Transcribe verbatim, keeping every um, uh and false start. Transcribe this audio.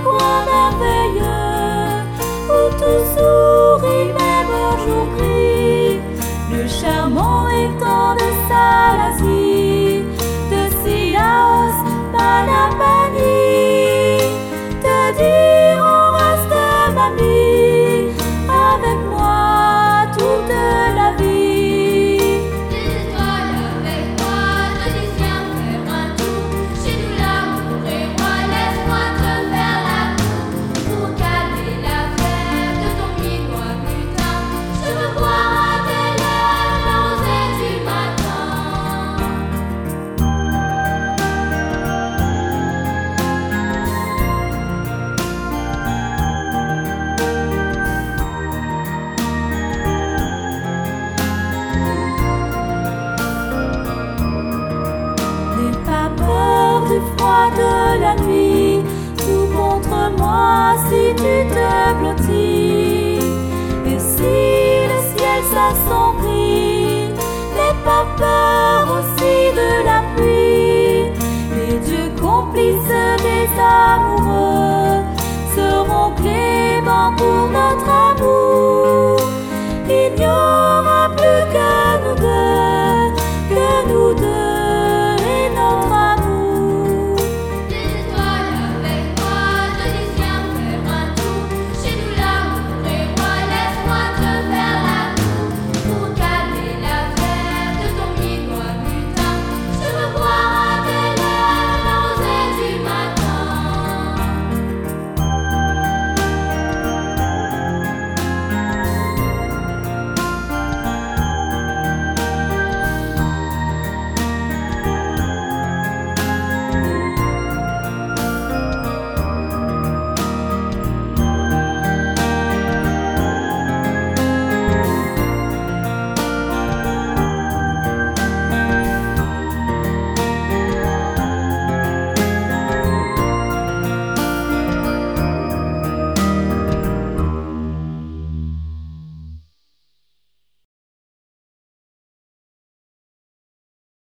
coin merveilleux où tout sourit, même au jour gris. Le charmant étang de Salazie, de Sillaos, Manapani, te dire on reste mamie avec moi toute la vie. Du froid de la nuit, tout contre moi si tu te blottis. Et si le ciel s'assombrit, n'aie pas peur aussi de la pluie. Les dieux complices des âmes